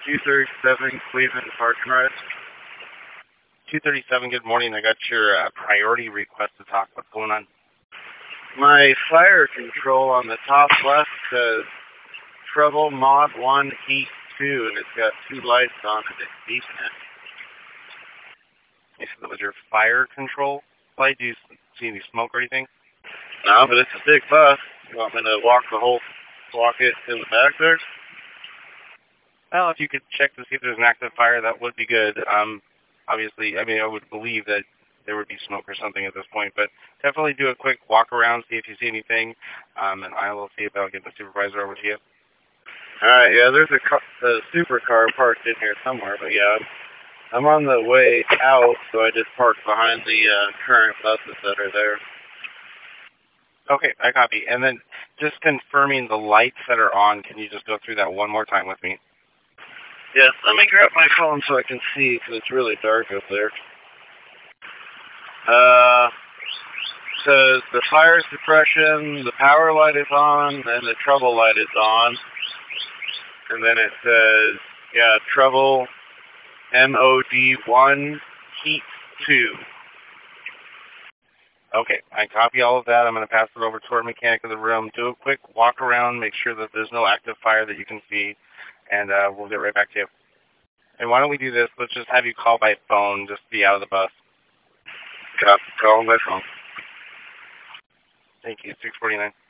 237 Cleveland Park and Ride. 237, good morning. I got your priority request to talk. What's going on? My fire control on the top left says Trouble Mod 1 Heat 2, and it's got 2 lights on it. It's decent. You said that was your fire control light? Do you see any smoke or anything? No, but it's a big bus. You want me to walk it in the back there? Well, if you could check to see if there's an active fire, that would be good. Obviously, I mean, I would believe that there would be smoke or something at this point, but definitely do a quick walk around, see if you see anything, and I will see about getting the supervisor over to you. Alright, yeah, there's a supercar parked in here somewhere, but yeah, I'm on the way out, so I just parked behind the current buses that are there. Okay, I copy. And then just confirming the lights that are on, can you just go through that one more time with me? Yes, let me grab my phone so I can see, because it's really dark up there. Says the fire suppression, the power light is on, and the trouble light is on. And then it says, yeah, trouble MOD 1 Heat 2. Okay, I copy all of that. I'm going to pass it over to our mechanic in the room. Do a quick walk around, make sure that there's no active fire that you can see, and we'll get right back to you. And why don't we do this? Let's just have you call by phone, just be out of the bus. Call by phone. Thank you, 649.